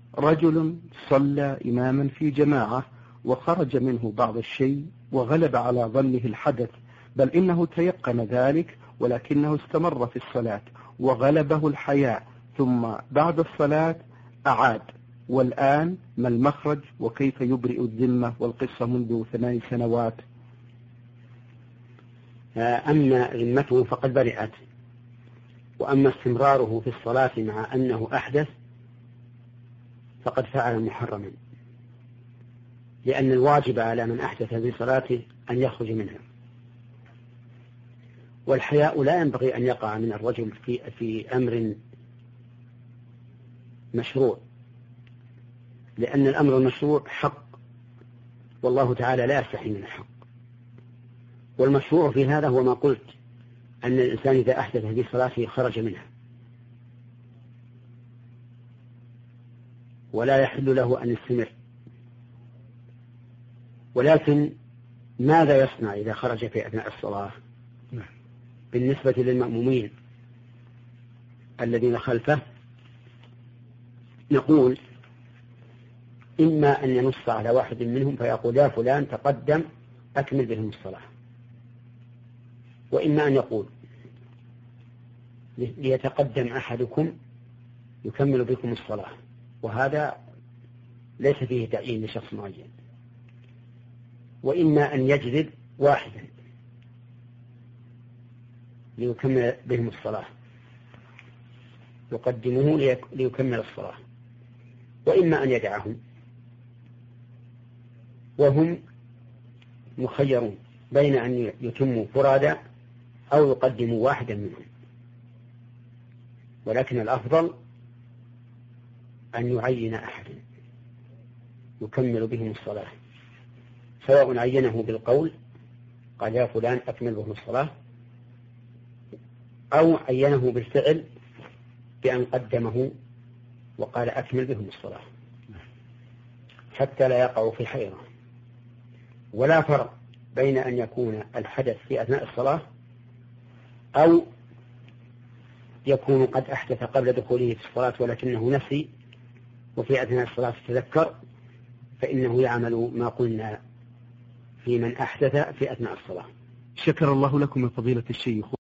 رجل صلى إماما في جماعة وخرج منه بعض الشيء وغلب على ظنه الحدث، بل إنه تيقن ذلك ولكنه استمر في الصلاة وغلبه الحياء، ثم بعد الصلاة أعاد، والآن ما المخرج وكيف يبرئ الذمة والقصة منذ 8 سنوات؟ أما ذمته فقد برئت، وأما استمراره في الصلاة مع أنه أحدث فقد فعل محرما، لأن الواجب على من أحدث في صلاته أن يخرج منها، والحياء لا ينبغي أن يقع من الرجل في أمر مشروع، لأن الأمر المشروع حق، والله تعالى لا يستحي من الحق. والمشروع في هذا هو ما قلت، أن الإنسان إذا أحدث في صلاته خرج منها، ولا يحل له أن يستمر. ولكن ماذا يصنع إذا خرج في أثناء الصلاة؟ بالنسبة للمأمومين الذين خلفه نقول إما أن ينص على واحد منهم فيقول يا فلان تقدم أكمل بهم الصلاة، وإما أن يقول ليتقدم أحدكم يكمل بكم الصلاة، وهذا ليس فيه تعيين لشخص معين. وإما أن يجذب واحدا ليكمل بهم الصلاة، يقدمه ليكمل الصلاة، وإما أن يدعهم، وهم مخيرون بين أن يتموا فرادى أو يقدموا واحدا منهم، ولكن الأفضل أن يعين أحدا يكمل بهم الصلاة، سواء عينه بالقول قال يا فلان أكمل بهم الصلاة، أو عينه بالفعل بأن قدمه وقال أكمل بهم الصلاة، حتى لا يقع في حيرة. ولا فرق بين أن يكون الحدث في أثناء الصلاة أو يكون قد أحدث قبل دخوله في الصلاة ولكنه نسي وفي أثناء الصلاة تذكر، فإنه يعمل ما قلنا في من أحدث في أثناء الصلاة. شكر الله لكم يا فضيلة الشيخ.